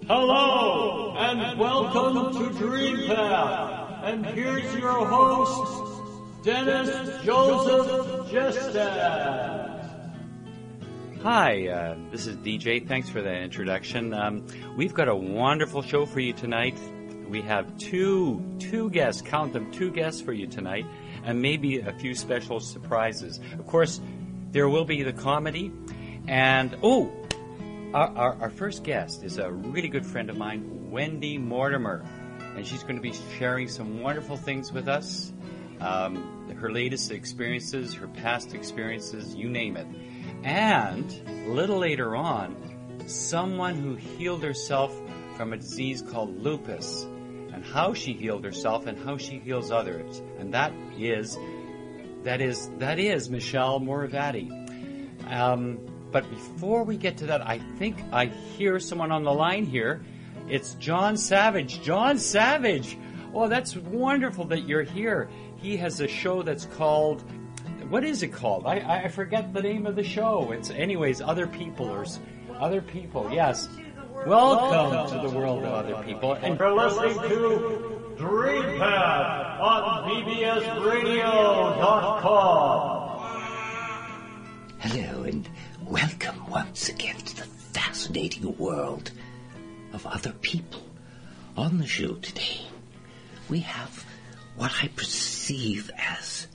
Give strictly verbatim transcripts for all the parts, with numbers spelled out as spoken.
Hello, and welcome to DreamPath. And here's your host, Dennis Joseph Jestad. Hi, uh, this is D J. Thanks for the introduction. Um, we've got a wonderful show for you tonight. We have two, two guests, count them, two guests for you tonight, and maybe a few special surprises. Of course, there will be the comedy, and, oh, our, our, our first guest is a really good friend of mine, Wendy Mortimer, and she's going to be sharing some wonderful things with us, um, her latest experiences, her past experiences, you name it. And a little later on, someone who healed herself from a disease called lupus, and how she healed herself and how she heals others. And that is, that is, that is Michelle Moravati. Um, but before we get to that, I think I hear someone on the line here. It's John Savage. John Savage! Oh, that's wonderful that you're here. He has a show that's called... What is it called? I, I forget the name of the show. It's, anyways, Other Peoplers. Other People, yes. Welcome, Welcome to the world of other people. And you're listening to DreamPath on B B S radio dot com. Hello, and welcome once again to the fascinating world of other people. On the show today, we have what I perceive as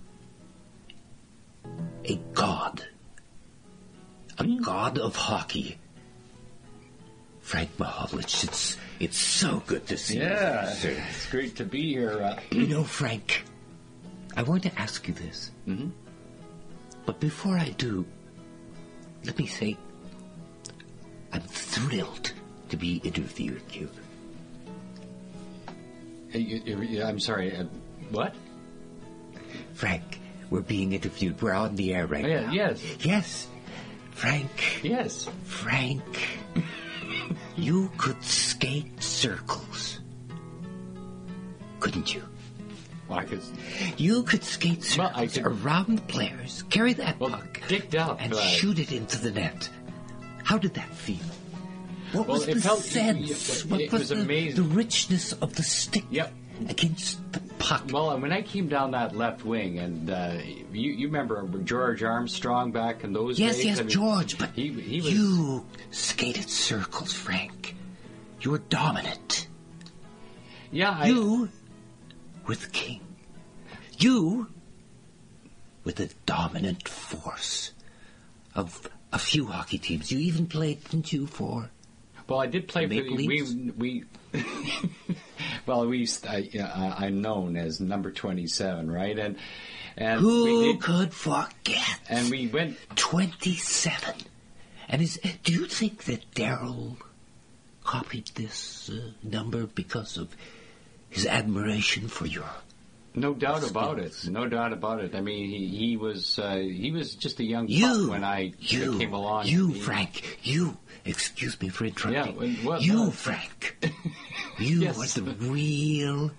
a god. A god of hockey. Frank Mahovlich, it's, it's so good to see yeah, you, sir. It's great to be here. Uh, you know, Frank, I want to ask you this. Mm-hmm. But before I do, let me say, I'm thrilled to be interviewing you. Hey, you, you, I'm sorry, uh, what? Frank, we're being interviewed. We're on the air right oh, yeah, now. Yes. Yes. Frank. Yes. Frank. You could skate circles. Couldn't you? Well, I could... You could skate circles well, I could... around the players, carry that well, puck, dicked up, and uh... shoot it into the net. How did that feel? What well, was the felt, sense? It, what it was, was the, amazing. the richness of the stick yep. against the puck? Well, when I came down that left wing, and uh, you, you remember George Armstrong back in those yes, days? Yes, yes, I mean, George, but he, he was... you skated circles, Frank. You were dominant. Yeah, I... You were the king. You were the dominant force of a few hockey teams. You even played, didn't you, for... Well, I did play Maple for... Leafs? We... we well, we used, I, uh, I'm known as number twenty-seven, right? And, and Who we did, could forget? And we went... twenty-seven. And is, do you think that Daryl copied this uh, number because of his admiration for your... No doubt skills? about it. No doubt about it. I mean, he, he was uh, he was just a young you, pup when I you, came along. You, he, Frank, you, excuse me for interrupting. Yeah, well, you, well, Frank, you yes. were the real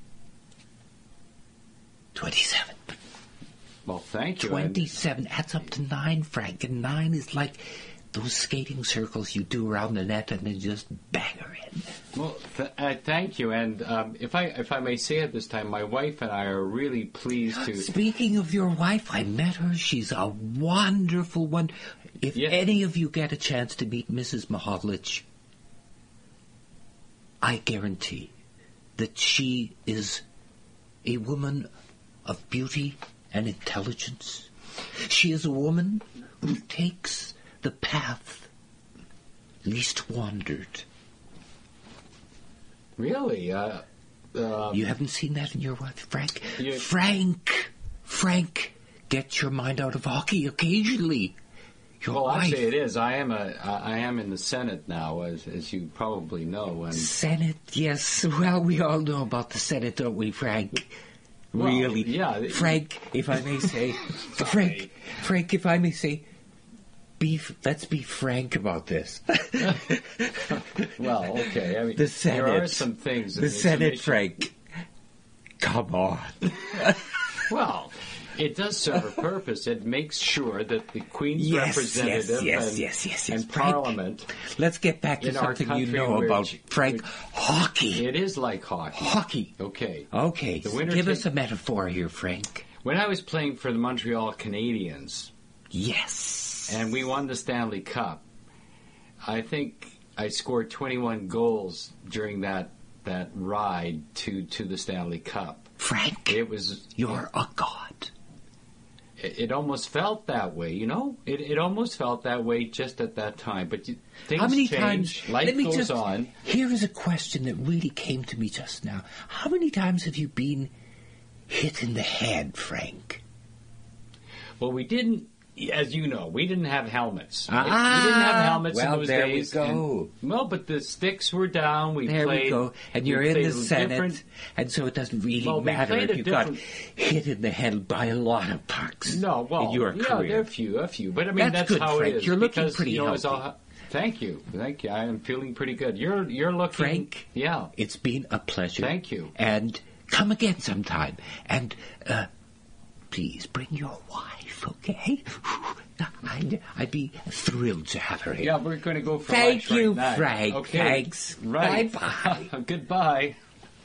twenty-seven. Well, thank you. twenty-seven, adds up to nine, Frank, and nine is like those skating circles you do around the net and then just bang her in. Well, th- uh, thank you, and um, if I if I may say it this time, my wife and I are really pleased to... Speaking of your wife, I met her. She's a wonderful one. If yeah. any of you get a chance to meet Missus Mahovlich, I guarantee that she is a woman of beauty and intelligence. She is a woman who takes the path least wandered. Really? Uh, uh, you haven't seen that in your wife, Frank? You... Frank! Frank! Get your mind out of hockey occasionally. Your well, wife. actually, it is. I am a. I am in the Senate now, as as you probably know. And Senate, yes. Well, we all know about the Senate, don't we, Frank? Well, really? Yeah. Frank, if I may say, Frank, Frank, if I may say, be. Let's be frank about this. Well, okay. I mean, the Senate. There are some things. The Senate, Frank. Come on. Well. It does serve a purpose. It makes sure that the Queen's Yes, representative yes, yes, and, yes, yes, yes. and Frank, Parliament. Let's get back to in our something you country know which- about, Frank. which- Hockey. It is like hockey. Hockey. Okay. Okay, The winner give take- us a metaphor here, Frank. When I was playing for the Montreal Canadiens, Yes. and we won the Stanley Cup, I think I scored twenty-one goals during that that ride to, to the Stanley Cup. Frank, It was you're a god. it, it almost felt that way, you know. It it almost felt that way just at that time. But you, things How many change. times? Life let me goes just, on. Here is a question that really came to me just now. How many times have you been hit in the head, Frank? Well, we didn't, as you know, we didn't have helmets. Ah, we didn't have helmets well, in those there we days. go. And, well, but the sticks were down. We There played. we go. And you're we in the played Senate, different- and so it doesn't really Well, we matter played if a you got different- hit in the head by a lot of pucks No, well, in your yeah, career. there are a few, a few. But I mean, That's that's, good, how Frank. it is. You're looking because, pretty you know, it's healthy. all- Thank you, thank you. I am feeling pretty good. You're you're looking, Frank, Yeah, it's been a pleasure. Thank you. And come again sometime. And uh, please bring your wife, okay? I'd, I'd be thrilled to have her here. yeah. We're going to go for Thank lunch right you, now. Frank. Okay. Thanks. Right. Bye-bye. Goodbye.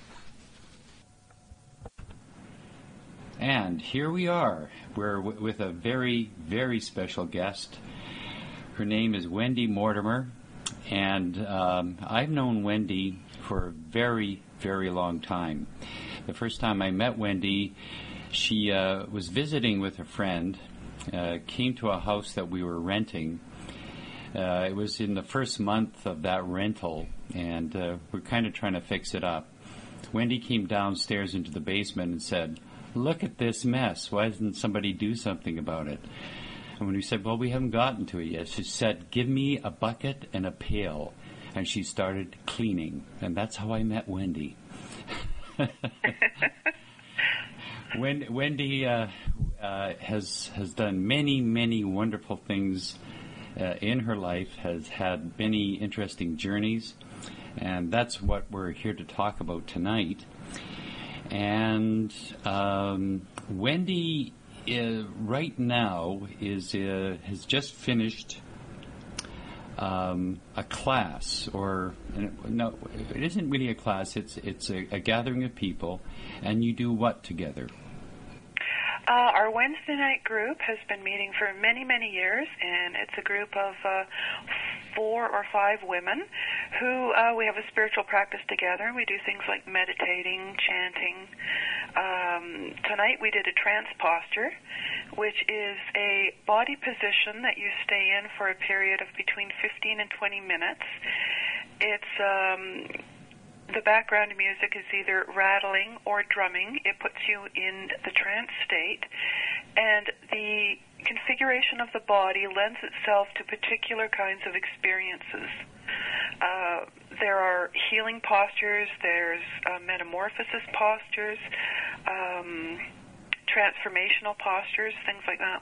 And here we are. We're w- with a very, very special guest. Her name is Wendy Mortimer, and um, I've known Wendy for a very, very long time. The first time I met Wendy, she uh, was visiting with a friend, uh, came to a house that we were renting. Uh, it was in the first month of that rental, and uh, we're kind of trying to fix it up. Wendy came downstairs into the basement and said, "Look at this mess. Why doesn't somebody do something about it?" And when we said, "Well, we haven't gotten to it yet," she said, "Give me a bucket and a pail." And she started cleaning. And that's how I met Wendy. Wen- Wendy uh, uh, has has done many, many wonderful things uh, in her life, has had many interesting journeys, and that's what we're here to talk about tonight. And um, Wendy, uh, right now, is uh, has just finished um, a class, or no, it isn't really a class. It's it's a, a gathering of people, and you do what together? Uh, our Wednesday night group has been meeting for many, many years, and it's a group of uh, four or five women who uh, we have a spiritual practice together. We do things like meditating, chanting. Um, tonight we did a trance posture, which is a body position that you stay in for a period of between fifteen and twenty minutes. It's um, the background music is either rattling or drumming. It puts you in the trance state, and the configuration of the body lends itself to particular kinds of experiences. Uh, there are healing postures, there's uh, metamorphosis postures, um, transformational postures, things like that.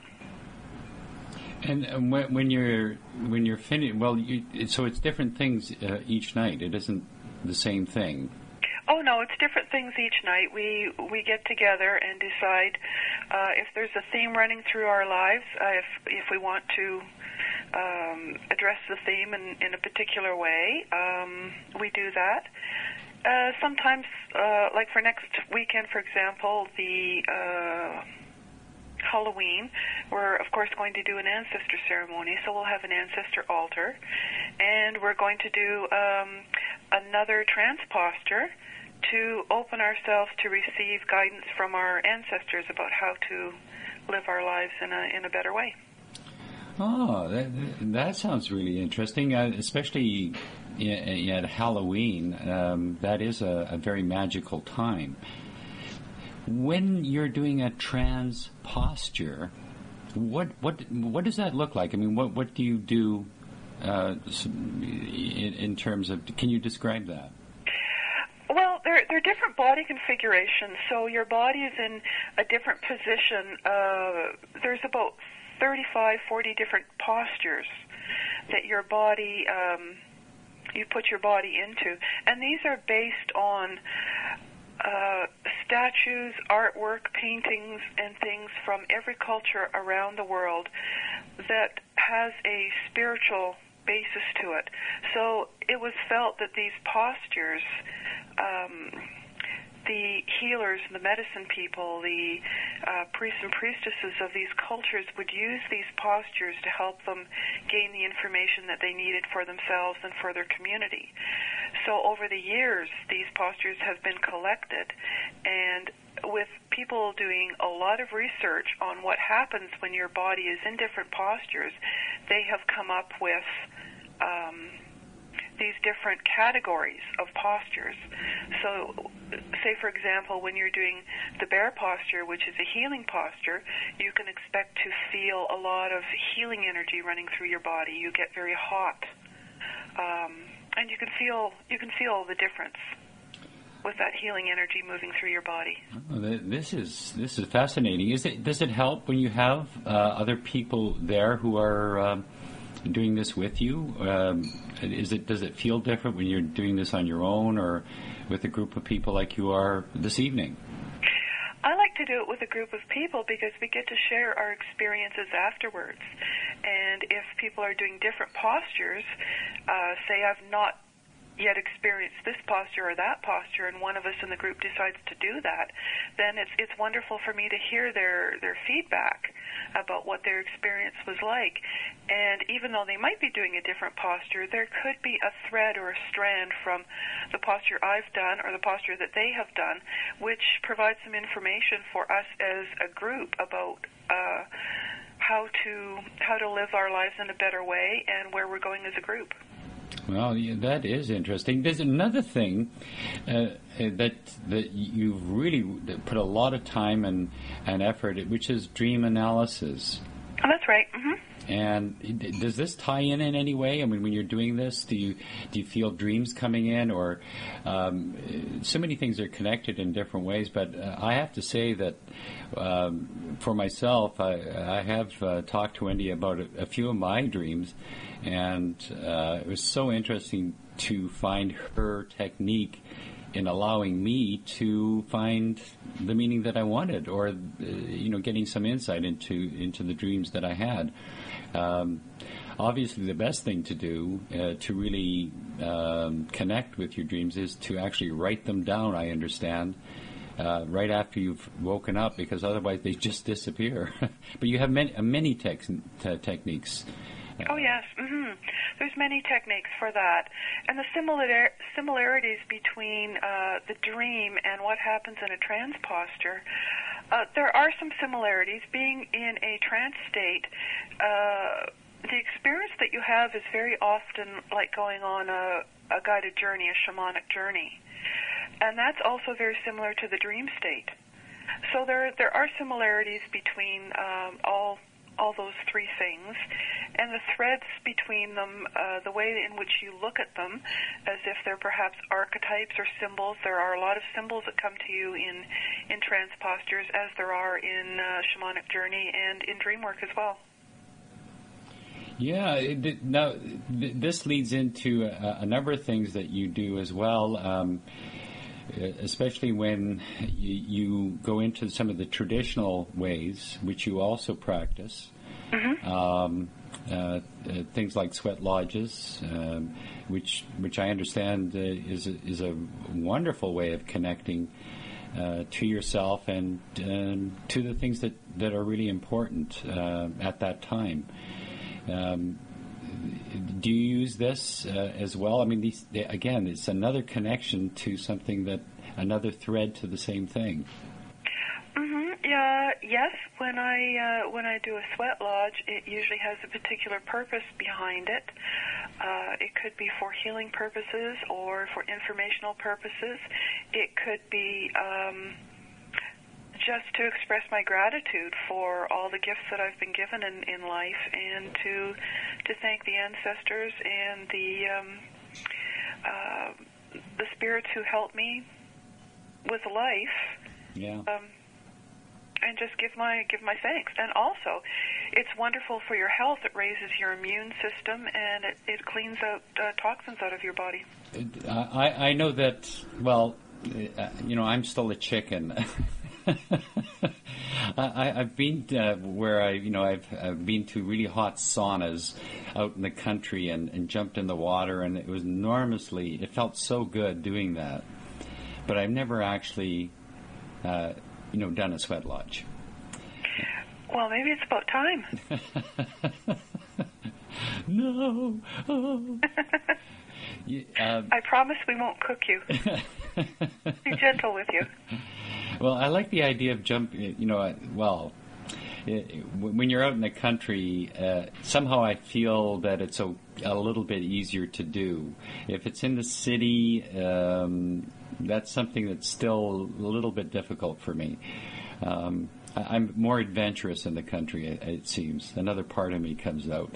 And um, when, when you're when you're finished, well, you, so it's different things uh, each night. It isn't the same thing. Oh no, it's different things each night. We we get together and decide uh, if there's a theme running through our lives. Uh, if if we want to um, address the theme in, in a particular way, um, we do that. Uh, sometimes, uh, like for next weekend, for example, the uh, Halloween, we're of course going to do an ancestor ceremony, so we'll have an ancestor altar, and we're going to do um, another trance posture to open ourselves to receive guidance from our ancestors about how to live our lives in a in a better way. Oh, that, that sounds really interesting, uh, especially at Halloween. Um, that is a, a very magical time. When you're doing a trance posture, what what what does that look like? I mean, what what do you do uh, in, in terms of? Can you describe that? Well, there, there are different body configurations. So your body is in a different position. Uh, there's about thirty-five, forty different postures that your body, um, you put your body into. And these are based on uh, statues, artwork, paintings, and things from every culture around the world that has a spiritual basis to it. So it was felt that these postures, um, the healers, the medicine people, the uh, priests and priestesses of these cultures would use these postures to help them gain the information that they needed for themselves and for their community. So over the years, these postures have been collected, and with people doing a lot of research on what happens when your body is in different postures, they have come up with um, these different categories of postures. So, say for example, when you're doing the bear posture, which is a healing posture, you can expect to feel a lot of healing energy running through your body. You get very hot, um, and you can feel you can feel the difference with that healing energy moving through your body. Oh, this is this is fascinating. Is it does it help when you have uh, other people there who are um, doing this with you? Um, is it does it feel different when you're doing this on your own or with a group of people like you are this evening? I like to do it with a group of people because we get to share our experiences afterwards. And if people are doing different postures, uh, say I've not yet experienced this posture or that posture, and one of us in the group decides to do that, then it's it's wonderful for me to hear their their feedback about what their experience was like. And even though they might be doing a different posture, there could be a thread or a strand from the posture I've done or the posture that they have done, which provides some information for us as a group about uh, how to how to live our lives in a better way and where we're going as a group. Well, yeah, that is interesting. There's another thing uh, that that you've really put a lot of time and, and effort, which is dream analysis. Oh, that's right. Mm-hmm. And does this tie in in any way? I mean, when you're doing this, do you do you feel dreams coming in, or um, so many things are connected in different ways? But uh, I have to say that um, for myself, I, I have uh, talked to Wendy about a, a few of my dreams, and uh, it was so interesting to find her technique in allowing me to find the meaning that I wanted, or uh, you know, getting some insight into into the dreams that I had. Um, obviously, the best thing to do uh, to really um, connect with your dreams is to actually write them down. I understand. Uh, right after you've woken up, because otherwise they just disappear. But you have many, uh, many tex- t- techniques. Oh, yes. Mm-hmm. There's many techniques for that. And the similar- similarities between uh, the dream and what happens in a trance posture, uh, there are some similarities. Being in a trance state, uh, the experience that you have is very often like going on a, a guided journey, a shamanic journey. And that's also very similar to the dream state. So there there are similarities between um, all all those three things, and the threads between them, uh, the way in which you look at them, as if they're perhaps archetypes or symbols. There are a lot of symbols that come to you in, in trance postures, as there are in uh, shamanic journey and in dream work as well. Yeah, it, now th- this leads into a, a number of things that you do as well. Um, especially when you, you go into some of the traditional ways, which you also practice, mm-hmm. um, uh, uh, things like sweat lodges, um, which which I understand uh, is a, is a wonderful way of connecting uh, to yourself and um, to the things that, that are really important uh, at that time. Um, Do you use this uh, as well? I mean, these, they, again, it's another connection to something that, another thread to the same thing. Mm-hmm. Yeah. Yes. When I uh, when I do a sweat lodge, it usually has a particular purpose behind it. Uh, it could be for healing purposes or for informational purposes. It could be Um, just to express my gratitude for all the gifts that I've been given in, in life, and to to thank the ancestors and the um, uh, the spirits who helped me with life. Yeah. Um, and just give my give my thanks. And also, it's wonderful for your health. It raises your immune system, and it, it cleans out uh, toxins out of your body. I, I know that, well, uh, you know, I'm still a chicken. I, I've been uh, where I, you know, I've, I've been to really hot saunas out in the country and, and jumped in the water, and it was enormously. It felt so good doing that, but I've never actually, uh, you know, done a sweat lodge. Well, maybe it's about time. No. Oh. you, uh, I promise we won't cook you. Be gentle with you. Well, I like the idea of jumping, you know, well, it, when you're out in the country, uh, somehow I feel that it's a, a little bit easier to do. If it's in the city, um, that's something that's still a little bit difficult for me. Um, I'm more adventurous in the country, it, it seems. Another part of me comes out.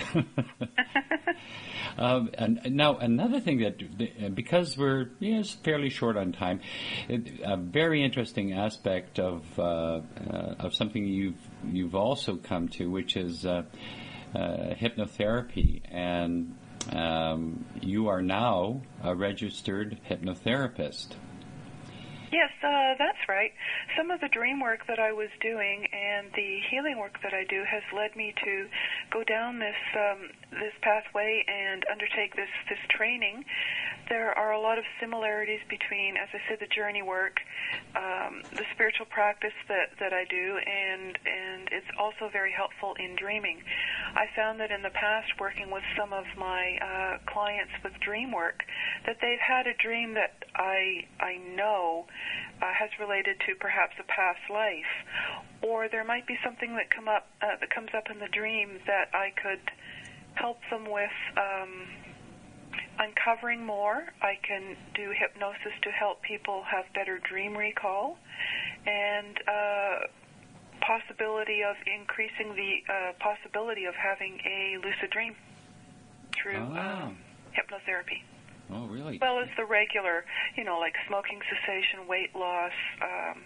um, and now, another thing that, because we're yes, fairly short on time, it, a very interesting aspect of uh, uh, of something you've you've also come to, which is uh, uh, hypnotherapy, and um, you are now a registered hypnotherapist. Yes, uh, that's right. Some of the dream work that I was doing and the healing work that I do has led me to go down this um, this pathway and undertake this, this training. There are a lot of similarities between, as I said, the journey work, um, the spiritual practice that, that I do, and, and it's also very helpful in dreaming. I found that in the past, working with some of my uh, clients with dream work, that they've had a dream that I I know uh, has related to perhaps a past life, or there might be something that come up uh, that comes up in the dream that I could help them with um, uncovering more. I can do hypnosis to help people have better dream recall, and uh, possibility of increasing the uh, possibility of having a lucid dream through oh, wow. um, hypnotherapy. Oh, really? As well as the regular, you know, like smoking cessation, weight loss, um,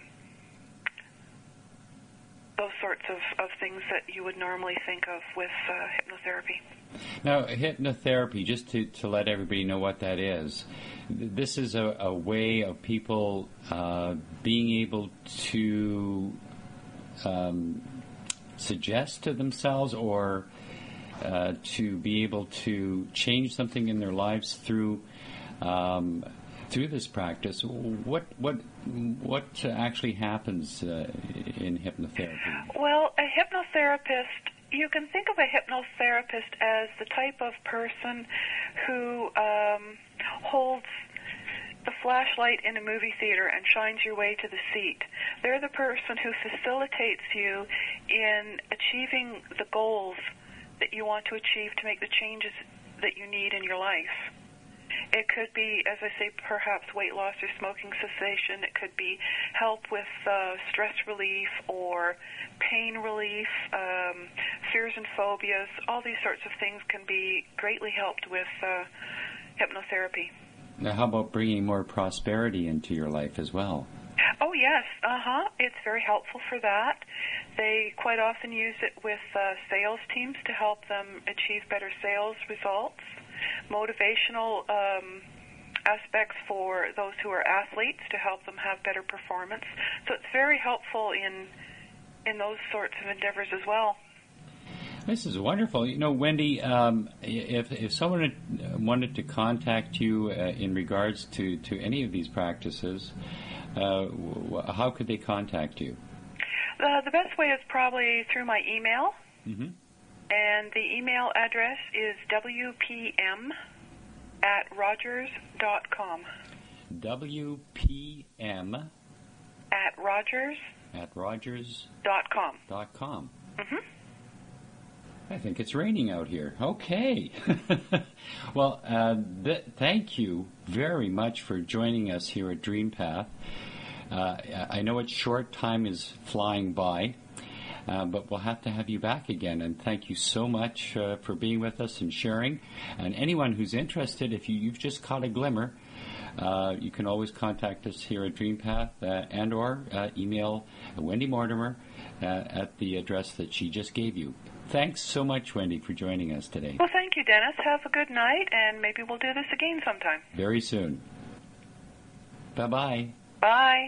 those sorts of, of things that you would normally think of with uh, hypnotherapy. Now, hypnotherapy, just to, to let everybody know what that is, this is a, a way of people uh, being able to um, suggest to themselves or uh, to be able to change something in their lives through um, through this practice. What what what actually happens uh, in hypnotherapy? Well, a hypnotherapist, you can think of a hypnotherapist as the type of person who um, holds the flashlight in a movie theater and shines your way to the seat. They're the person who facilitates you in achieving the goals that you want to achieve to make the changes that you need in your life. It could be, as I say, perhaps weight loss or smoking cessation. It could be help with uh, stress relief or pain relief, um, fears and phobias. All these sorts of things can be greatly helped with uh, hypnotherapy. Now, how about bringing more prosperity into your life as well? Oh, yes. Uh-huh. It's very helpful for that. They quite often use it with uh, sales teams to help them achieve better sales results. Motivational um, aspects for those who are athletes to help them have better performance. So it's very helpful in in those sorts of endeavors as well. This is wonderful. You know, Wendy, um, if if someone wanted to contact you uh, in regards to, to any of these practices, uh, how could they contact you? Uh, the best way is probably through my email. Mm-hmm. And the email address is W P M at Rogers dot com. W P M At Rogers at Rogers dot com. Dot com. Mm-hmm. I think it's raining out here. Okay. Well, uh, th- thank you very much for joining us here at Dream Path. Uh, I know it's short, time is flying by. Uh, but we'll have to have you back again, and thank you so much uh, for being with us and sharing. And anyone who's interested, if you, you've just caught a glimmer, uh, you can always contact us here at DreamPath uh, and or uh, email Wendy Mortimer uh, at the address that she just gave you. Thanks so much, Wendy, for joining us today. Well, thank you, Dennis. Have a good night, and maybe we'll do this again sometime. Very soon. Bye-bye. Bye.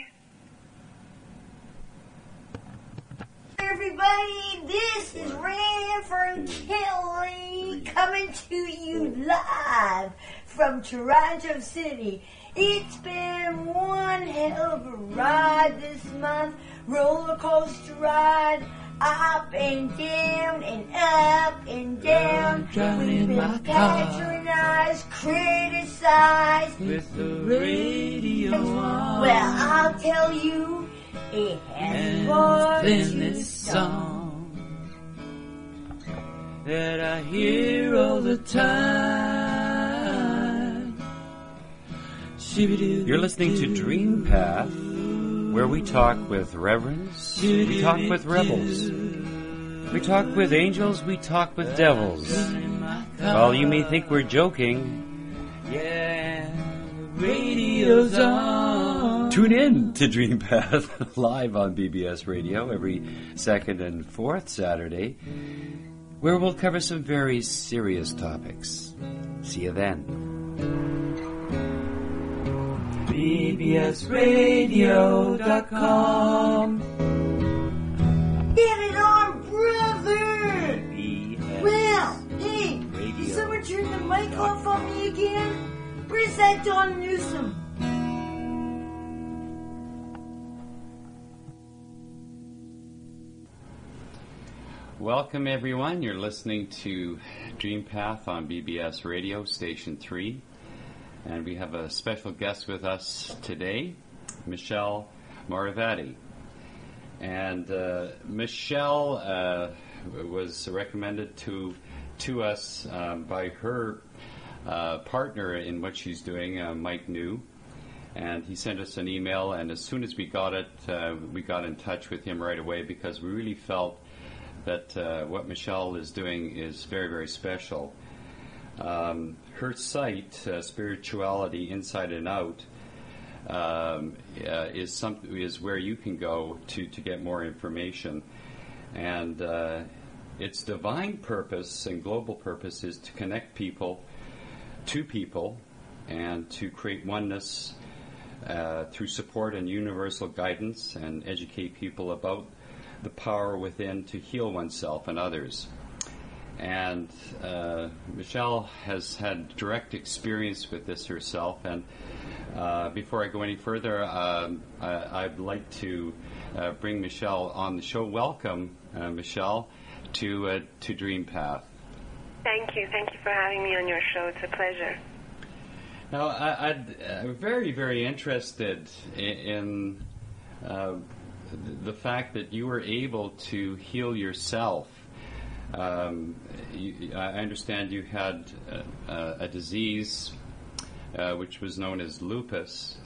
Everybody, this is Reverend Kelly coming to you live from Toronto City. It's been one hell of a ride this month, roller coaster ride, up and down and up and down. We've been patronized, criticized with the radio on. Well, I'll tell you, it has more in to this song that I hear all the time. You're listening to Dream Path, where we talk with reverends, we talk with rebels, we talk with angels, we talk with devils. While you may think we're joking, yeah, radio's on. Tune in to Dream Path live on B B S Radio every second and fourth Saturday, where we'll cover some very serious topics. See you then. B B S radio dot com. Get it on, brother! B B S Well, hey, Radio. did someone turn the mic off on me again? Where's that Don Newsom? Welcome, everyone. You're listening to Dream Path on B B S Radio, Station three. And we have a special guest with us today, Michelle Moravati. And uh, Michelle uh, was recommended to to us um, by her uh, partner in what she's doing, uh, Mike New. And he sent us an email, and as soon as we got it, uh, we got in touch with him right away because we really felt that uh, what Michelle is doing is very, very special. Um, her site, uh, Spirituality Inside and Out, um, uh, is some is where you can go to, to get more information. And uh, its divine purpose and global purpose is to connect people to people and to create oneness uh, through support and universal guidance and educate people about the power within to heal oneself and others. And uh, Michelle has had direct experience with this herself. And uh, before I go any further, um, I, I'd like to uh, bring Michelle on the show. Welcome, uh, Michelle, to uh, to Dream Path. Thank you. Thank you for having me on your show. It's a pleasure. Now, I, I'd, I'm very, very interested in, in uh, the fact that you were able to heal yourself. Um, you, I understand you had a, a disease uh, which was known as lupus,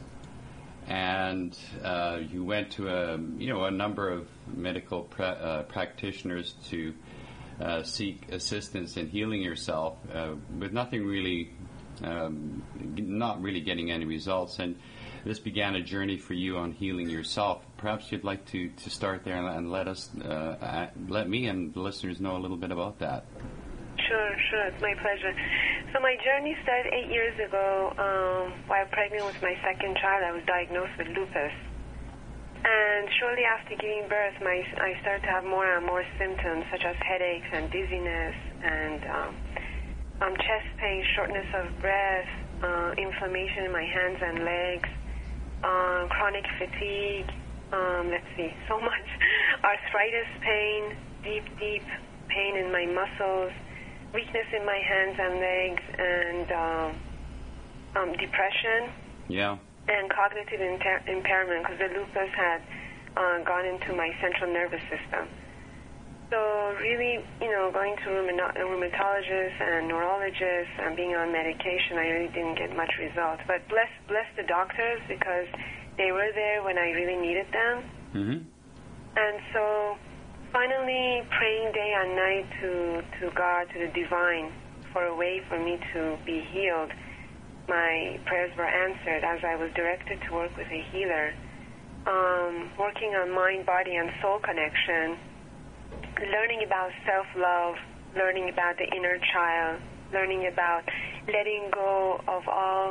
and uh, you went to a you know a number of medical pra- uh, practitioners to uh, seek assistance in healing yourself, uh, with nothing really, um, not really getting any results. And this began a journey for you on healing yourself. Perhaps you'd like to, to start there and, and let us, uh, let me and the listeners know a little bit about that. Sure, sure. It's my pleasure. So my journey started eight years ago. Um, while pregnant with my second child, I was diagnosed with lupus. And shortly after giving birth, my I started to have more and more symptoms, such as headaches and dizziness and um, um, chest pain, shortness of breath, uh, inflammation in my hands and legs, uh, chronic fatigue, um, let's see, so much, arthritis pain, deep, deep pain in my muscles, weakness in my hands and legs, and um, um, depression. Yeah. And cognitive inter- impairment, because the lupus had uh, gone into my central nervous system. So really, you know, going to rheumato- rheumatologists and neurologists and being on medication, I really didn't get much results. But bless, bless the doctors, because they were there when I really needed them. Mm-hmm. And so finally praying day and night to, to God, to the divine, for a way for me to be healed. My prayers were answered as I was directed to work with a healer, um, working on mind, body, and soul connection, learning about self-love, learning about the inner child, learning about letting go of all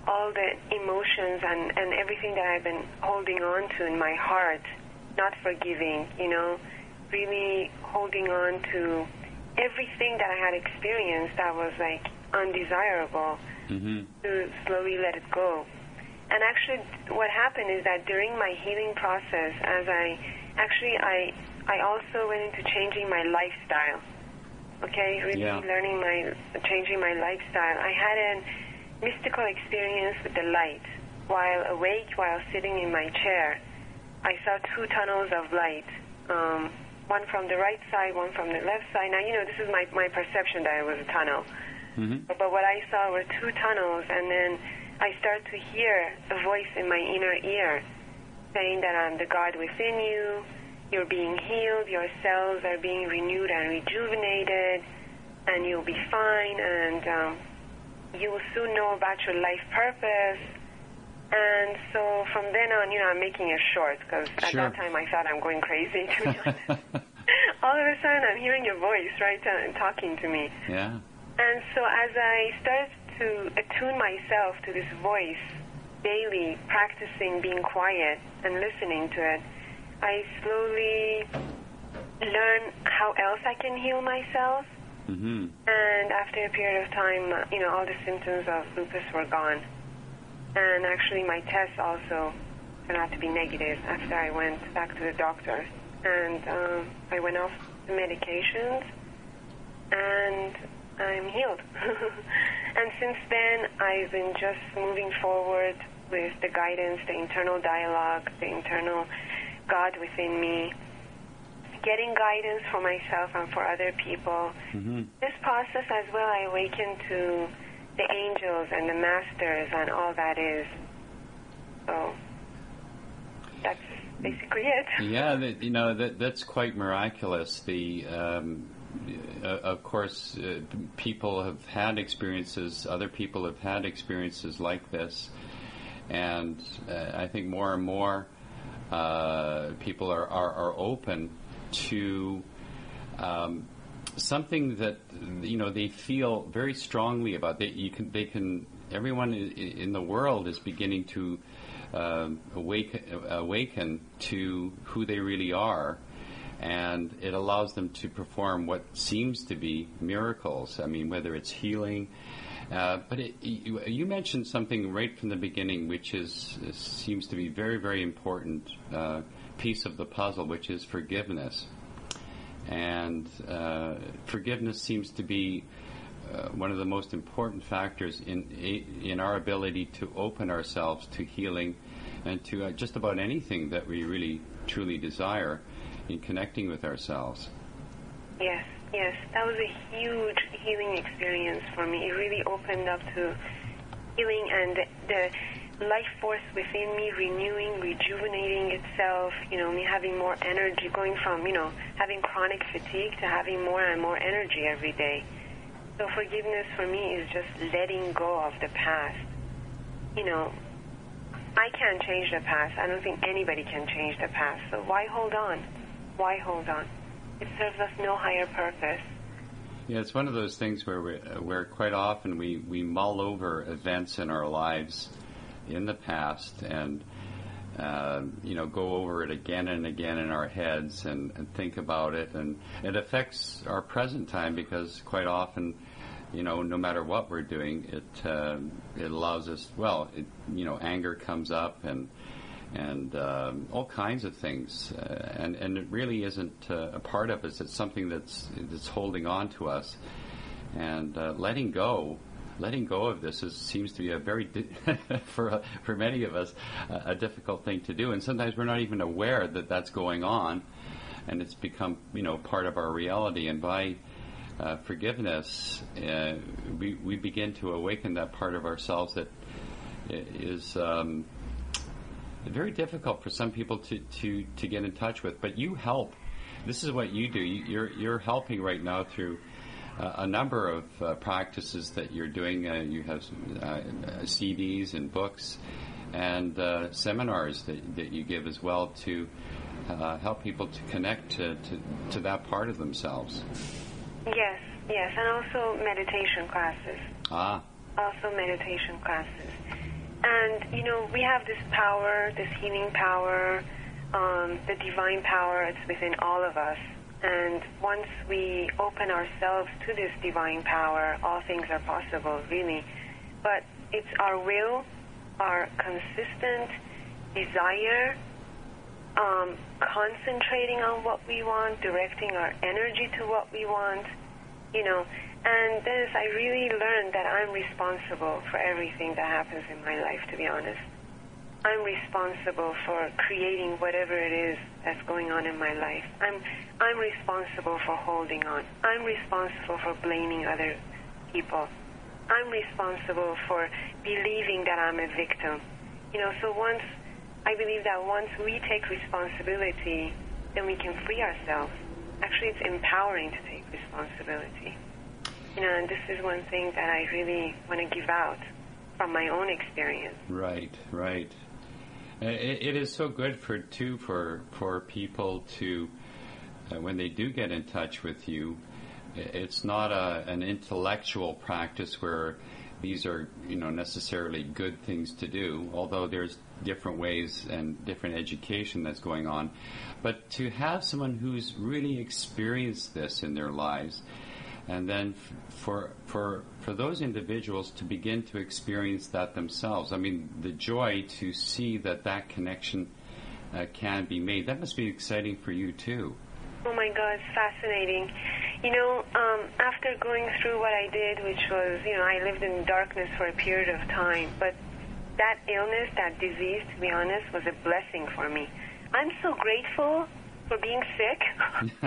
all the emotions and, and everything that I've been holding on to in my heart, not forgiving, you know, really holding on to everything that I had experienced that was like undesirable, mm-hmm. to slowly let it go. And actually what happened is that during my healing process, as I, actually I, I also went into changing my lifestyle, okay, really yeah. learning my, changing my lifestyle. I had a mystical experience with the light. While awake, while sitting in my chair, I saw two tunnels of light, um, one from the right side, one from the left side. Now, you know, this is my, my perception that it was a tunnel. Mm-hmm. But, but what I saw were two tunnels, and then I started to hear a voice in my inner ear saying that I'm the God within you, you're being healed, your cells are being renewed and rejuvenated, and you'll be fine, and um, you will soon know about your life purpose. And so from then on, you know, I'm making it short, because at sure. that time I thought I'm going crazy, to be honest. All of a sudden I'm hearing your voice, right, uh, talking to me. Yeah. And so as I started to attune myself to this voice daily, practicing being quiet and listening to it, I slowly learned how else I can heal myself. Mm-hmm. And after a period of time, you know, all the symptoms of lupus were gone. And actually my tests also turned out to be negative after I went back to the doctor. And um, I went off the medications, and I'm healed. And since then, I've been just moving forward with the guidance, the internal dialogue, the internal God within me, getting guidance for myself and for other people. Mm-hmm. This process as well, I awakened to the angels and the masters and all that is. So that's basically it. Yeah, that, you know, that that's quite miraculous. The um, uh, of course, uh, people have had experiences. Other people have had experiences like this, and uh, I think more and more uh, people are, are are open to um, something that, you know, they feel very strongly about. They you can they can everyone in the world is beginning to um, awaken awaken to who they really are, and it allows them to perform what seems to be miracles. I mean, whether it's healing, uh, but it, you, you mentioned something right from the beginning, which is seems to be very very important uh, piece of the puzzle, which is forgiveness. And uh, forgiveness seems to be uh, one of the most important factors in in our ability to open ourselves to healing and to uh, just about anything that we really truly desire in connecting with ourselves. Yes, yes. That was a huge healing experience for me. It really opened up to healing and the, the life force within me renewing, rejuvenating itself, you know, me having more energy, going from, you know, having chronic fatigue to having more and more energy every day. So forgiveness for me is just letting go of the past. You know, I can't change the past. I don't think anybody can change the past. So why hold on? Why hold on? It serves us no higher purpose. Yeah, it's one of those things where we, uh, where quite often we, we mull over events in our lives in the past and uh, you know, go over it again and again in our heads and, and think about it, and it affects our present time because quite often, you know, no matter what we're doing, it uh, it allows us, well, it, you know, anger comes up and and um, all kinds of things, uh, and and it really isn't uh, a part of us. It's something that's that's holding on to us, and uh, letting go. Letting go of this is, seems to be a very, di- for uh, for many of us, uh, a difficult thing to do. And sometimes we're not even aware that that's going on, and it's become, you know, part of our reality. And by uh, forgiveness, uh, we we begin to awaken that part of ourselves that is um, very difficult for some people to, to, to get in touch with. But you help. This is what you do. You're you're helping right now through Uh, a number of uh, practices that you're doing. Uh, you have uh, C Ds and books and uh, seminars that, that you give as well to uh, help people to connect to, to, to that part of themselves. Yes, yes, and also meditation classes. Ah, also meditation classes. And, you know, we have this power, this healing power, um, the divine power, it's within all of us. And once we open ourselves to this divine power, all things are possible, really. But it's our will, our consistent desire, um, concentrating on what we want, directing our energy to what we want, you know. And Dennis, I really learned that I'm responsible for everything that happens in my life, to be honest. I'm responsible for creating whatever it is that's going on in my life. I'm I'm responsible for holding on. I'm responsible for blaming other people. I'm responsible for believing that I'm a victim. You know, so once, I believe that once we take responsibility, then we can free ourselves. Actually, it's empowering to take responsibility. You know, and this is one thing that I really want to give out from my own experience. Right, right. It, it is so good for too for for people to uh, when they do get in touch with you. It's not a, an intellectual practice where these are, you know, necessarily good things to do. Although there's different ways and different education that's going on, but to have someone who's really experienced this in their lives. And then f- for for for those individuals to begin to experience that themselves. I mean, the joy to see that that connection uh, can be made. That must be exciting for you too. Oh my God, it's fascinating. You know, um, after going through what I did, which was, you know, I lived in darkness for a period of time, but that illness, that disease, to be honest, was a blessing for me. I'm so grateful for being sick.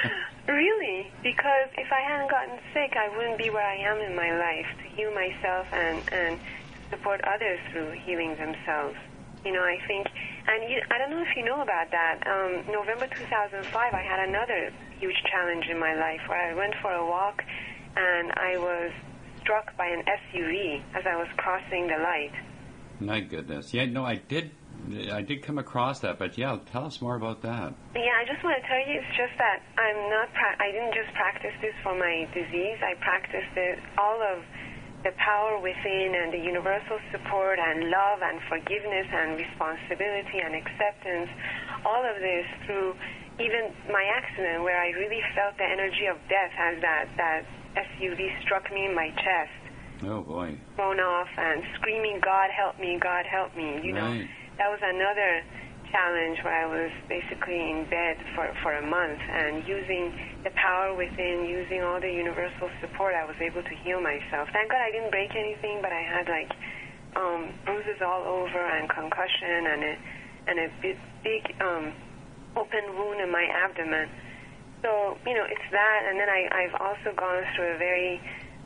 Really, because if I hadn't gotten sick, I wouldn't be where I am in my life to heal myself and, and support others through healing themselves. You know, I think, and you, I don't know if you know about that. Um, November two thousand five, I had another huge challenge in my life where I went for a walk and I was struck by an S U V as I was crossing the light. My goodness. Yeah, no, I did I did come across that, but yeah, tell us more about that. Yeah, I just want to tell you, it's just that I'm not, pra- I didn't just practice this for my disease, I practiced it, all of the power within and the universal support and love and forgiveness and responsibility and acceptance, all of this through even my accident where I really felt the energy of death as that, that S U V struck me in my chest. Oh, boy. Thrown off and screaming, God help me, God help me, you right. know. That was another challenge where I was basically in bed for, for a month, and using the power within, using all the universal support, I was able to heal myself. Thank God I didn't break anything, but I had like um, bruises all over and concussion and a, and a big, big um, open wound in my abdomen. So, you know, it's that, and then I, I've also gone through a very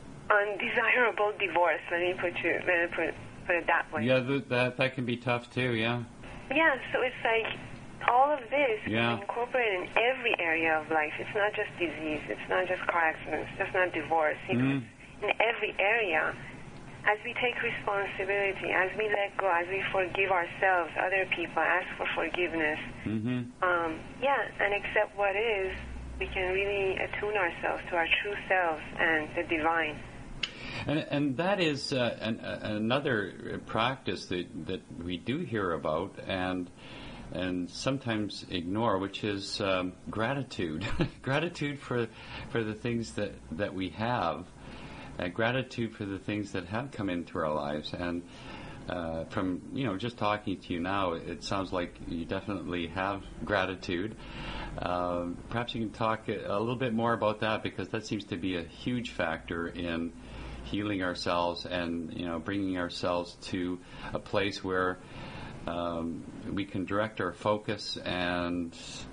undesirable divorce. Let me put you, let me put, put it that way. Yeah, th- that that can be tough too. Yeah. Yeah. So it's like all of this yeah. is incorporated in every area of life. It's not just disease. It's not just car accidents. It's just not divorce. You mm. know, in every area, as we take responsibility, as we let go, as we forgive ourselves, other people, ask for forgiveness. Mm-hmm. Um, yeah, and accept what is. We can really attune ourselves to our true selves and the divine. And, and that is uh, an, uh, another practice that, that we do hear about and and sometimes ignore, which is um, gratitude. Gratitude for for the things that, that we have, uh, gratitude for the things that have come into our lives. And uh, from, you know, just talking to you now, it sounds like you definitely have gratitude. Um, perhaps you can talk a, a little bit more about that, because that seems to be a huge factor in healing ourselves and, you know, bringing ourselves to a place where um, we can direct our focus and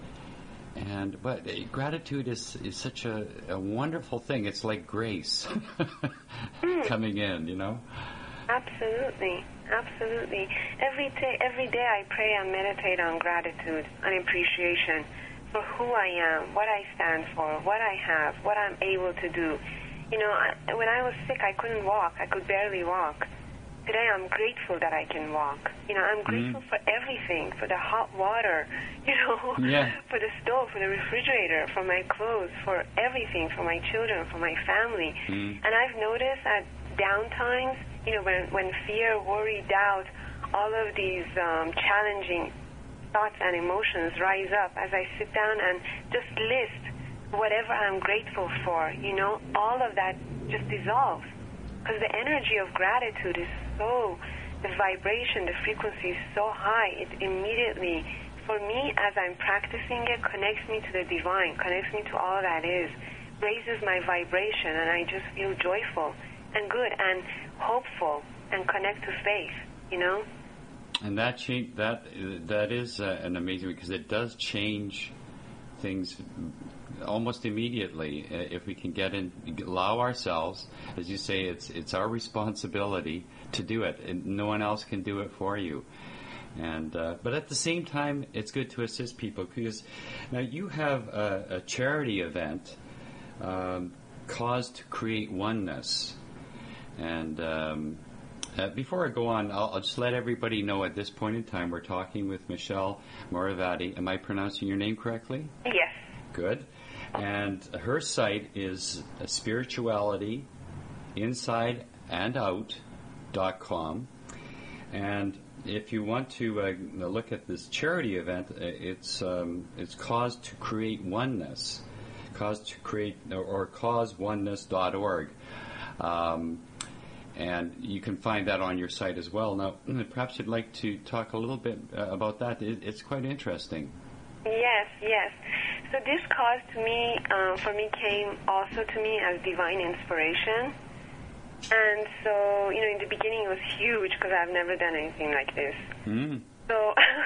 and but gratitude is is such a, a wonderful thing. It's like grace coming in, you know. Absolutely, absolutely. Every day, every day I pray and meditate on gratitude and appreciation for who I am, what I stand for, what I have, what I'm able to do. You know, I, when I was sick, I couldn't walk. I could barely walk. Today, I'm grateful that I can walk. You know, I'm grateful mm. for everything, for the hot water, you know, yeah. for the stove, for the refrigerator, for my clothes, for everything, for my children, for my family. Mm. And I've noticed that down times, you know, when, when fear, worry, doubt, all of these um, challenging thoughts and emotions rise up, as I sit down and just list whatever I'm grateful for, you know, all of that just dissolves. Because the energy of gratitude is so, the vibration, the frequency is so high, it immediately, for me, as I'm practicing it, connects me to the divine, connects me to all that is, raises my vibration, and I just feel joyful and good and hopeful and connect to faith, you know? And that change, that that is uh, an amazing, because it does change things almost immediately uh, if we can get in, allow ourselves, as you say, it's it's our responsibility to do it, and no one else can do it for you. And uh, but at the same time, it's good to assist people, because now you have a, a charity event, um, Cause to Create Oneness, and. Um, Uh, before I go on, I'll, I'll just let everybody know at this point in time we're talking with Michelle Moravati. Am I pronouncing your name correctly? Yes. Good. And her site is spirituality inside and out dot com. And if you want to uh, look at this charity event, it's um, it's Cause to Create Oneness, Cause to Create or cause oneness dot org. Um, And you can find that on your site as well. Now, perhaps you'd like to talk a little bit uh, about that. It, it's quite interesting. Yes, yes. So this cause to me, uh, for me, came also to me as divine inspiration. And so, you know, in the beginning it was huge because I've never done anything like this. Mm. So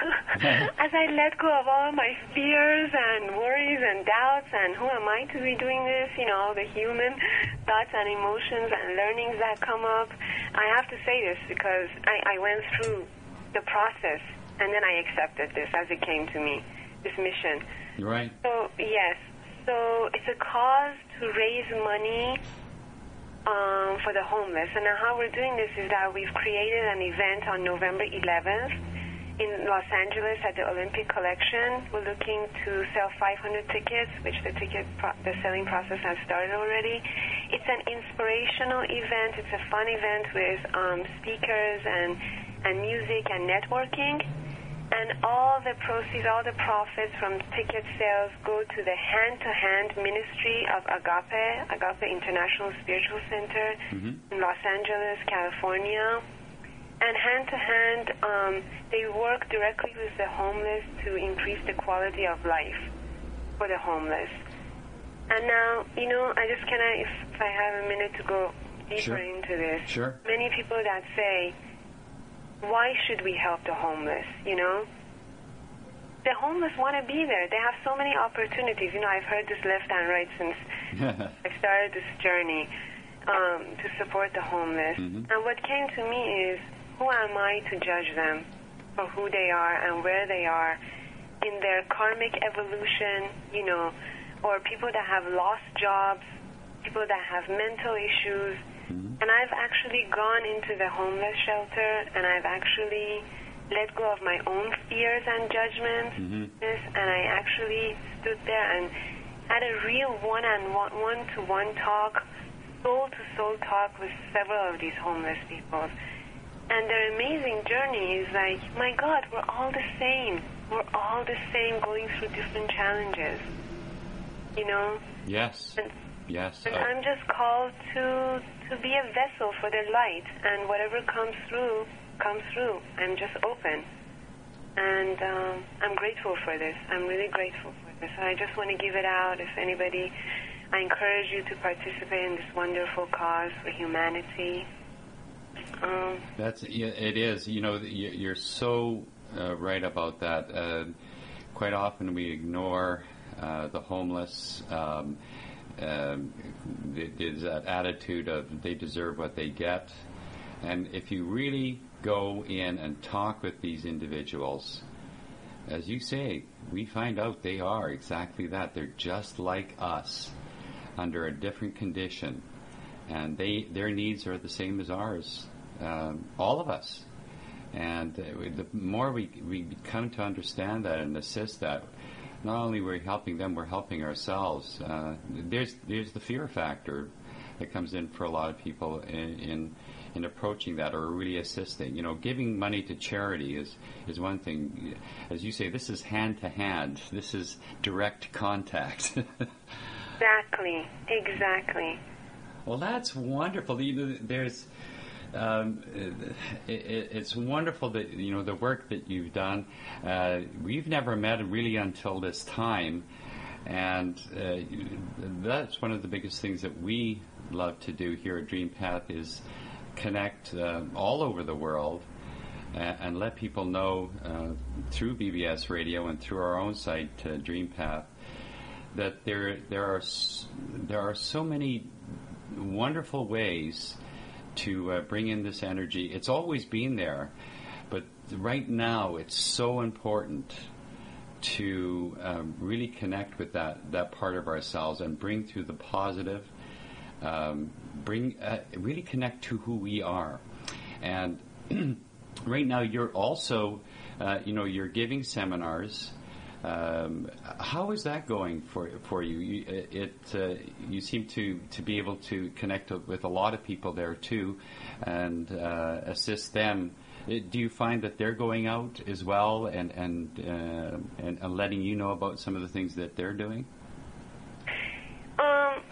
as I let go of all my fears and worries and doubts and who am I to be doing this, you know, all the human thoughts and emotions and learnings that come up, I have to say this because I, I went through the process and then I accepted this as it came to me, this mission. Right. So, yes. So it's a cause to raise money um, for the homeless. And now how we're doing this is that we've created an event on November eleventh in Los Angeles at the Olympic Collection. We're looking to sell five hundred tickets, which the ticket pro- the selling process has started already. It's an inspirational event. It's a fun event with um, speakers and, and music and networking. And all the proceeds, all the profits from ticket sales go to the hand-to-hand ministry of Agape, Agape International Spiritual Center mm-hmm. in Los Angeles, California. And hand-to-hand, um, they work directly with the homeless to increase the quality of life for the homeless. And now, you know, I just can I, if, if I have a minute to go deeper sure. into this. Sure. Many people that say, why should we help the homeless, you know? The homeless want to be there. They have so many opportunities. You know, I've heard this left and right since I started this journey um, to support the homeless. Mm-hmm. And what came to me is, who am I to judge them for who they are and where they are in their karmic evolution, you know, or people that have lost jobs, people that have mental issues. Mm-hmm. And I've actually gone into the homeless shelter and I've actually let go of my own fears and judgments. Mm-hmm. And I actually stood there and had a real one-on-one, one-to-one talk, soul-to-soul talk with several of these homeless people. And their amazing journey is like, my God, we're all the same. We're all the same going through different challenges. You know? Yes. And, yes. And uh, I'm just called to to be a vessel for the light. And whatever comes through, comes through. I'm just open. And um, I'm grateful for this. I'm really grateful for this. And I just want to give it out. If anybody, I encourage you to participate in this wonderful cause for humanity. Um, That's it is. You know, you're so uh, right about that. Uh, quite often we ignore uh, the homeless. Um, um, there's that attitude of they deserve what they get. And if you really go in and talk with these individuals, as you say, we find out they are exactly that. They're just like us under a different condition. And they their needs are the same as ours, um, all of us. And uh, the more we we come to understand that and assist that, not only we're helping them, we're helping ourselves. Uh, there's there's the fear factor that comes in for a lot of people in, in in approaching that or really assisting. You know, giving money to charity is is one thing. As you say, this is hand to hand. This is direct contact. Exactly. Exactly. Well, that's wonderful. You know, there's. Um, it, it, it's wonderful that you know the work that you've done. Uh, we've never met really until this time, and uh, that's one of the biggest things that we love to do here at Dream Path is connect uh, all over the world and, and let people know uh, through B B S Radio and through our own site, uh, Dream Path, that there there are s- there are so many wonderful ways to uh, bring in this energy. It's always been there, but right now it's so important to um, really connect with that, that part of ourselves and bring through the positive, um, bring uh, really connect to who we are. And right now you're also, uh, you know, you're giving seminars. Um, how is that going for for you? you it uh, you seem to, to be able to connect with a lot of people there too, and uh, assist them. Do you find that they're going out as well and and, uh, and and letting you know about some of the things that they're doing? Um,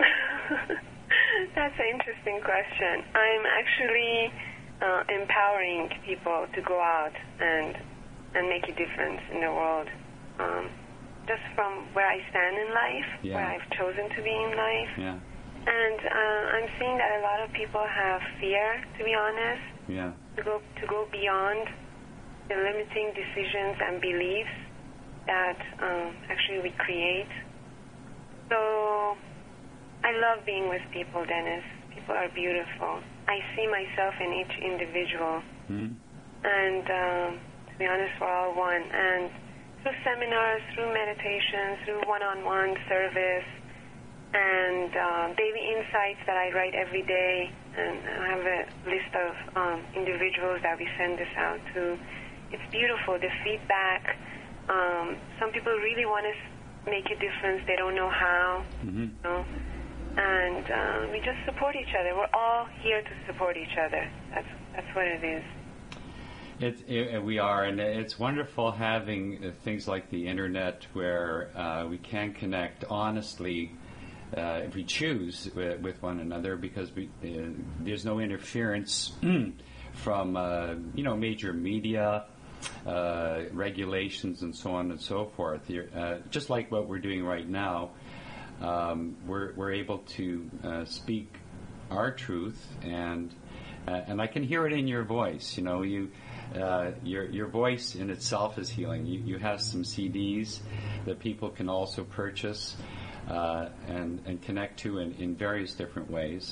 that's an interesting question. I'm actually uh, empowering people to go out and and make a difference in the world. Um, just from where I stand in life, yeah. where I've chosen to be in life. Yeah. And uh, I'm seeing that a lot of people have fear, to be honest, yeah. to go to go beyond the limiting decisions and beliefs that um, actually we create. So I love being with people, Dennis. People are beautiful. I see myself in each individual. Mm-hmm. And um, to be honest, we're all one. And through seminars, through meditation, through one-on-one service, and uh, daily insights that I write every day, and I have a list of um, individuals that we send this out to. It's beautiful, the feedback. Um, some people really want to make a difference. They don't know how, mm-hmm. you know? And uh, we just support each other. We're all here to support each other. That's, that's what it is. It, it, we are, and it's wonderful having uh, things like the internet where uh, we can connect honestly uh, if we choose with, with one another, because we, uh, there's no interference from uh, you know major media uh, regulations and so on and so forth. Uh, just like what we're doing right now, um, we're we're able to uh, speak our truth, and uh, and I can hear it in your voice. You know you. Uh, your your voice in itself is healing. You, you have some C Ds that people can also purchase uh, and and connect to in, in various different ways,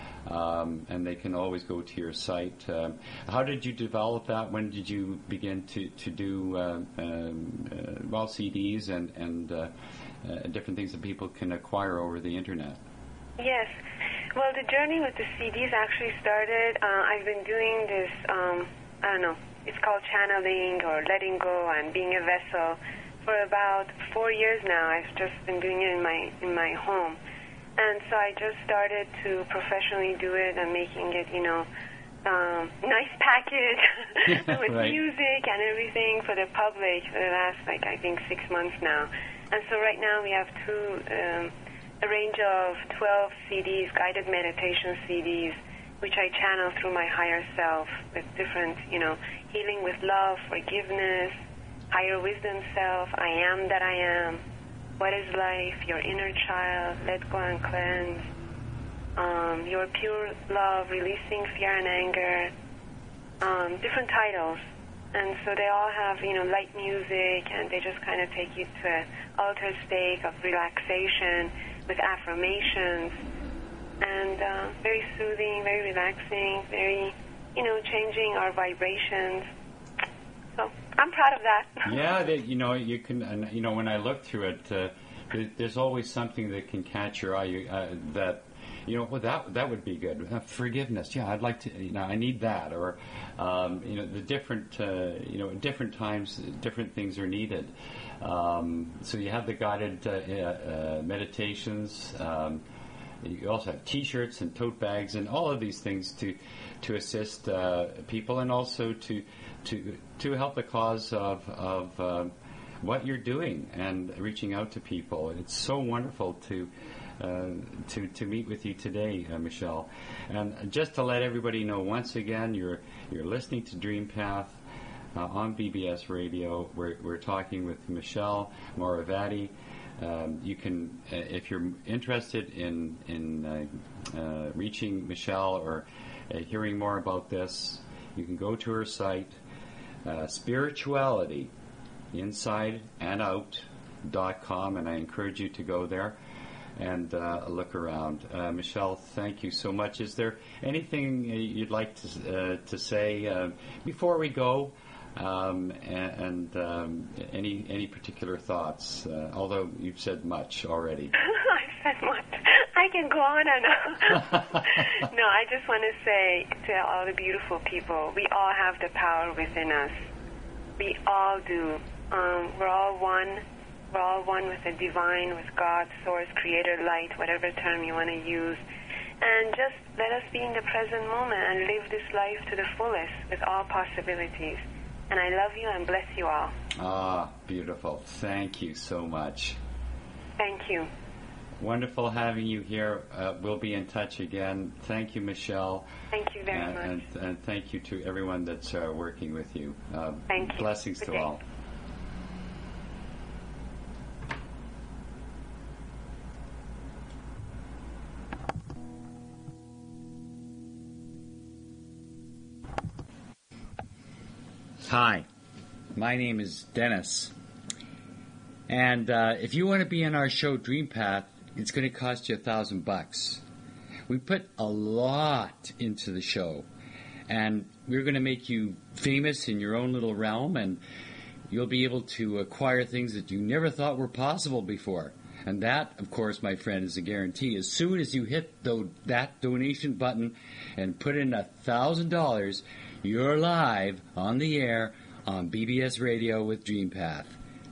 um, and they can always go to your site. Uh, how did you develop that? When did you begin to to do uh, um, uh, well C Ds and and uh, uh, different things that people can acquire over the internet? Yes. Well, the journey with the C Ds actually started. Uh, I've been doing this. Um, I don't know, it's called channeling or letting go and being a vessel for about four years now. I've just been doing it in my in my home. And so I just started to professionally do it and making it, you know, um, nice package with right. music and everything for the public for the last, like, I think six months now. And so right now we have two, um, a range of twelve C Ds, guided meditation C Ds, which I channel through my higher self with different, you know, healing with love, forgiveness, higher wisdom self, I am that I am, what is life, your inner child, let go and cleanse, um, your pure love, releasing fear and anger, um, different titles. And so they all have, you know, light music, and they just kind of take you to an altered state of relaxation with affirmations. And uh, very soothing, very relaxing, very, you know, changing our vibrations. So I'm proud of that. Yeah, that, you know, you can, and, you know, when I look through it, uh, there, there's always something that can catch your eye. You, uh, that, you know, well, that that would be good. Uh, forgiveness, yeah, I'd like to, you know, I need that. Or, um, you know, the different, uh, you know, different times, different things are needed. Um, so you have the guided uh, uh, meditations. Um, you also have T-shirts and tote bags and all of these things to to assist uh, people, and also to to to help the cause of of uh, what you're doing and reaching out to people. It's so wonderful to uh, to to meet with you today, uh, Michelle. And just to let everybody know, once again, you're you're listening to Dream Path uh, on B B S Radio. We're we're talking with Michelle Moravati. Um, you can, uh, if you're interested in in uh, uh, reaching Michelle or uh, hearing more about this, you can go to her site, uh, spirituality inside and out dot com, and I encourage you to go there and uh, look around. Uh, Michelle, thank you so much. Is there anything you'd like to uh, to say uh, before we go? Um, and and um, any any particular thoughts? Uh, although you've said much already. I've said much. I can go on and on. No, I just want to say to all the beautiful people, we all have the power within us. We all do. Um, we're all one. We're all one with the divine, with God, source, creator, light, whatever term you want to use. And just let us be in the present moment and live this life to the fullest with all possibilities. And I love you and bless you all. Ah, beautiful. Thank you so much. Thank you. Wonderful having you here. Uh, we'll be in touch again. Thank you, Michelle. Thank you very and, much. And, and thank you to everyone that's uh, working with you. Uh, thank you. Blessings Good to day. all. Hi, my name is Dennis, and uh, if you want to be on our show Dream Path, it's going to cost you a thousand bucks. We put a lot into the show, and we're going to make you famous in your own little realm, and you'll be able to acquire things that you never thought were possible before. And that, of course, my friend, is a guarantee. As soon as you hit the, that donation button and put in a thousand dollars, you're live on the air on B B S Radio with Dream Path.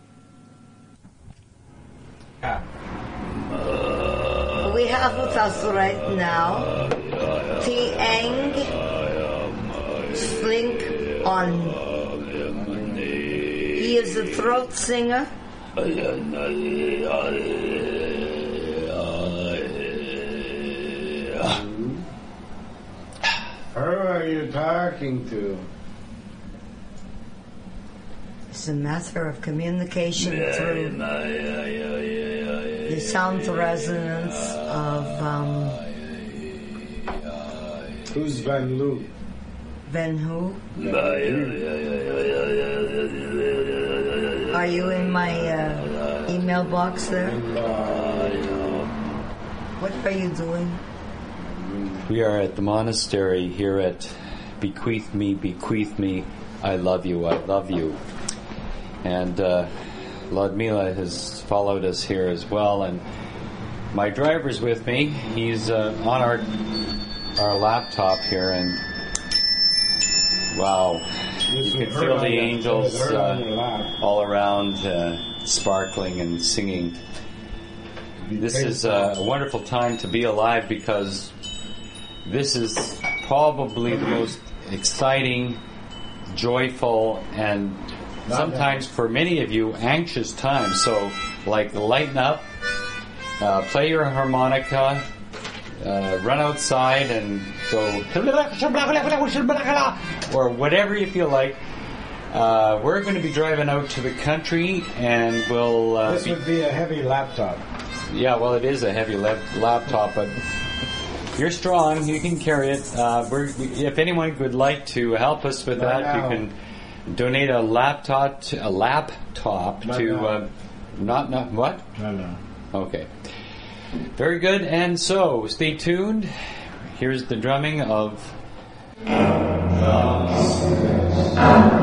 We have with us right now Tiang Slink On. He is a throat singer. Who are you talking to? It's a matter of communication through the sound resonance of um, Who's Van Loo? Van who? Are you in my uh, email box there? What are you doing? We are at the monastery here at Bequeath Me, Bequeath Me, I Love You, I Love You. And uh, Ludmila has followed us here as well, and my driver's with me. He's uh, on our our laptop here, and wow, you can feel the angels uh, all around, uh, sparkling and singing. This is uh, a wonderful time to be alive, because this is probably the most exciting, joyful, and sometimes for many of you, anxious time. So, like, lighten up, uh, play your harmonica, uh, run outside and go, or whatever you feel like. Uh, we're going to be driving out to the country, and we'll... Uh, this would be a heavy laptop. Yeah, well, it is a heavy lap- laptop, but you're strong. You can carry it. Uh, we're, if anyone would like to help us with Not that, now. you can donate a laptop, to, a laptop Not to now. uh, not not what? No, no. Okay, very good. And so, stay tuned. Here's the drumming of.